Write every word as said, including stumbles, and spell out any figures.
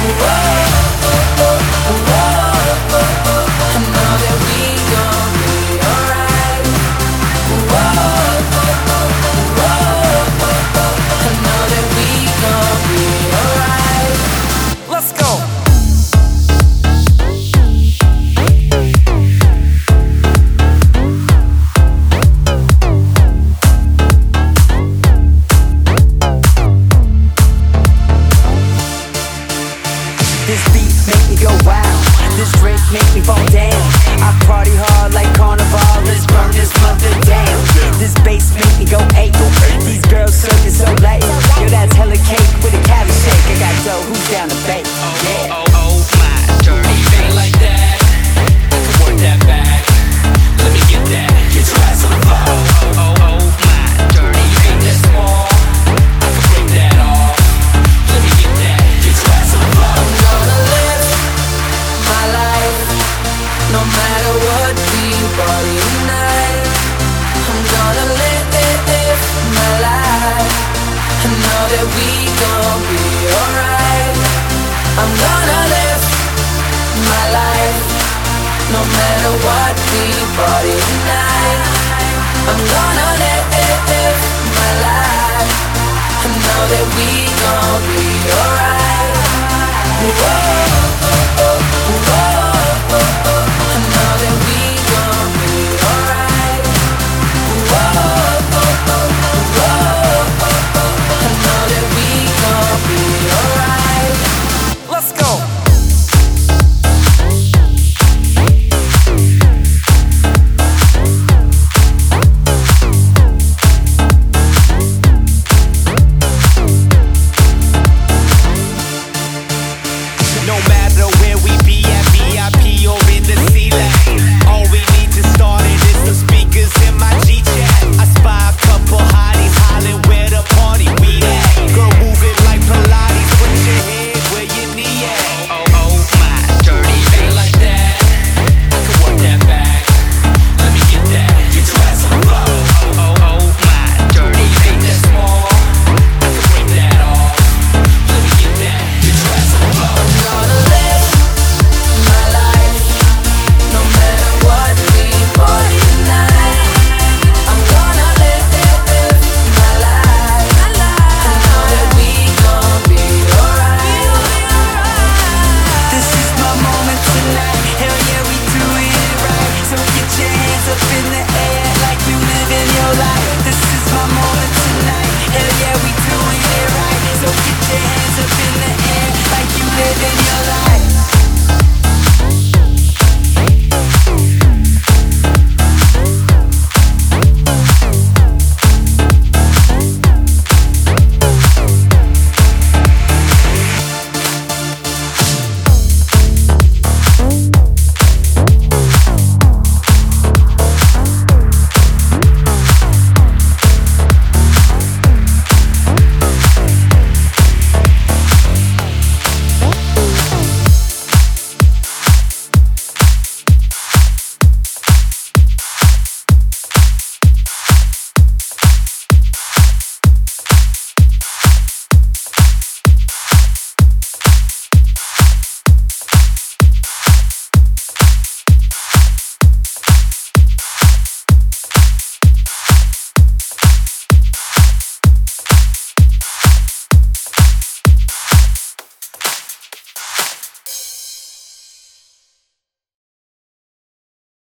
This beat make me go wild. This drink make me fall down. I party hard like carnival. Let's burn this mother down. This bass make me go ape. These girls serving so late. Yo, that's hella cake with a cabbage shake. I got dough, who's down to bake? Yeah. Oh, oh, oh, my dirty bass. Like that, I can work that back. Let me get that. Get your ass on the floor. Oh, oh, oh, my dirty bass. That small, I can break that off. Let me get that. Get your ass on the floor. I'm gonna live my life, no matter what we party tonight. I'm gonna live my life. I know that we gon' be alright. I'm gonna live my life, no matter what we party tonight. I'm gonna live my life. I know that we gon' be